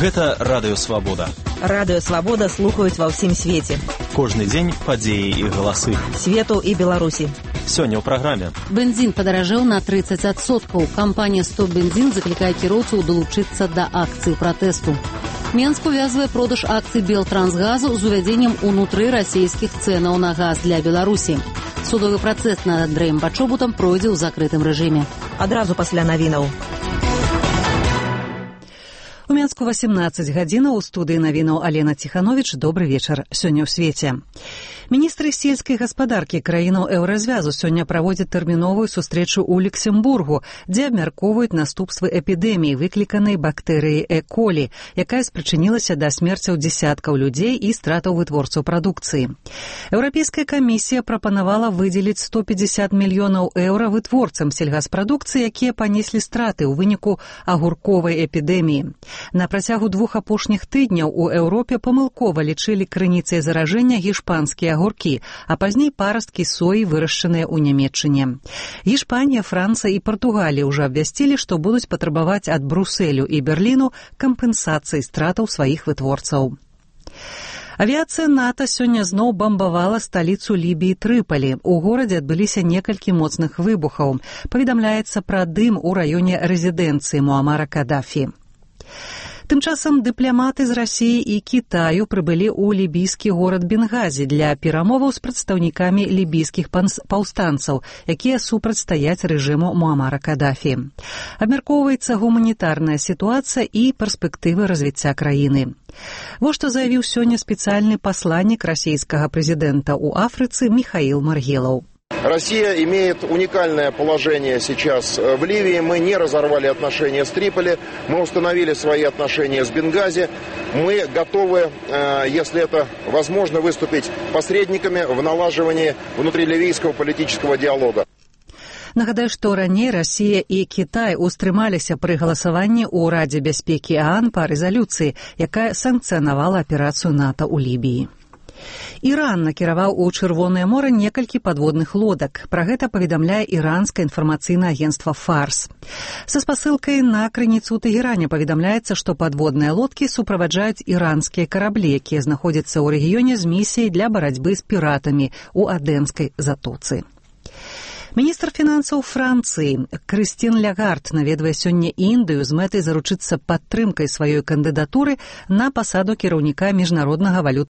Гэта Радыё Свабода. Радыё Свабода слухаюць ва ўсім свеце. Кожны дзень падзеі і галасы. Свету і Беларусі. Сёння ў праграме. Бензін падаражэў на 30%. Кампанія «Стоп бензін» заклікае кіроўцаў далучыцца да акцыі пратэсту. Менск увязвае продаж акцый Белтрансгазу з увядзеннем унутры расійскіх цэнаў на газ для Беларусі. Судовы працэс над Андрэем Пачобутам пройдзе ў закрытым рэжыме. Адразу пасля навінаў. У Менску 18 гадзінаў, у студыі навінаў Алена Ціхановіч. Добры вечар. Сёння ў свеце. Міністры сельскай гаспадаркі краінаў еўразвязу сёння праводзяць тэрміновую сустрэчу ў Люксембургу, дзе абмяркоўваюць наступствы эпідэміі, выкліканай бактэрыяй Е. колі, якая спрычынілася да смерцяў дзесяткаў людзей і стратаў вытворцаў прадукцыі. Еўрапейская камісія прапанавала выдзеліць 150 мільёнаў еўра вытворцам сельгаспрадукцыі, якія панеслі страты ў выніку агурковай эпідэміі. На працягу 2 апошніх тыдняў у Еўропе памылкова лічылі крыніцай заражэння гішпанскія агуркі, а пазней парасткі соі, вырашчаныя ў Нямецчыне. Гішпанія, Францыя і Партугалія ўжо абвясцілі, што будуць патрабаваць ад Брусэлю і Берліну кампенсацыі стратаў сваіх вытворцаў. Авіяцыя НАТО сёння зноў бамбавала сталіцу Лібіі Трыполі. У горадзе адбыліся некалькі моцных выбухаў. Паведамляецца пра дым у раёне рэзідэнцыі Муамара Кадафі. Тым часам дыпламаты з Расіі і Кітаю прыбылі ў лібійскі горад Бенгазі для перамоваў з прадстаўнікамі лібійскіх паўстанцаў, якія супрацьстаяць рэжыму Муамара Кадафі. Абмяркоўваецца гуманітарная сітуацыя і перспектывы развіцця краіны. Вось што заявіў сёння спецыяльны пасланнік расійскага прэзідэнта ў Афрыцы Михаил Маргелов. Россия имеет уникальное положение сейчас в Ливии. Мы не разорвали отношения с Триполи, мы установили свои отношения с Бенгази. Мы готовы, если это возможно, выступить посредниками в налаживании внутриливийского политического диалога. Нагадаю, што раней Расія і Кітай устрымаліся пры галасаванні ў Радзе бяспекі ААН па рэзалюцыі, якая санкцыянавала аперацыю НАТО ў Лібіі. Іран накіраваў у Чырвонае мора некалькі падводных лодак. Пра гэта паведамляе іранскае інфармацыйнае агенцтва «Фарс». Са спасылкай на крыніцу ў Тэгеране паведамляецца, што падводныя лодкі суправаджаюць іранскія караблі, якія знаходзяцца ў рэгіёне з місіяй для барацьбы з піратамі ў Адэнскай затоцы. Міністр фінансаў Францыі Крыстін Лягард наведвае сёння Індыю з мэтай заручыцца падтрымкай сваёй кандыдатуры на пасаду кіраўніка міжнароднага валютнага